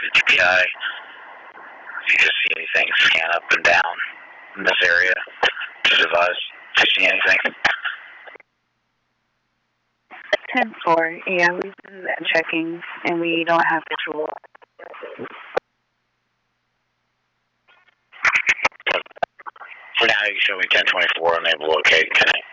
the GPI. If you just see anything, scan up and down in this area. Just advise if you see anything. 10-4. Yeah, we've been checking and we don't have visual. For now, you can show me 1024 unable to locate. Connect.